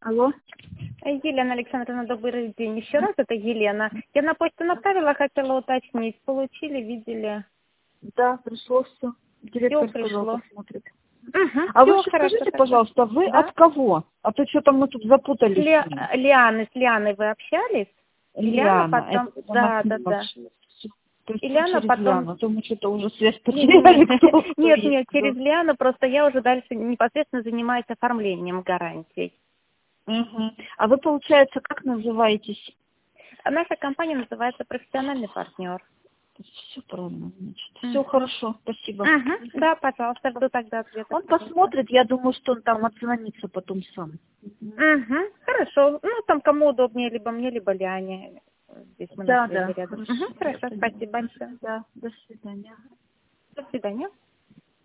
Алло. Елена Александровна, добрый день. Еще раз, это Елена. Я на почту направила, хотела уточнить. Получили, видели? Да, пришло все. Директор Все пришло. сказал, посмотрит. Угу, А все вы еще хорошо. скажите, Тогда. пожалуйста, вы Да? от кого? А то что-то мы тут запутались. С Лианой вы общались? Ильяна Лиана. потом... Это Да. То есть вы Ильяна через потом... Лиану. А то мы что-то уже связь потеряли. Кто Нет, есть, кто. через Лиану, просто я уже дальше непосредственно занимаюсь оформлением гарантий. Угу. А вы, получается, как называетесь? Наша компания называется «Профессиональный партнер». Все правильно, значит. Все хорошо, спасибо. Да, пожалуйста, жду тогда ответа. Он посмотрит, я думаю, что он там отзвонится потом сам. Хорошо. Ну, там кому удобнее, либо мне, либо Лиане. Здесь мы на связи рядом. Хорошо. Хорошо, спасибо большое. Да, до свидания. До свидания.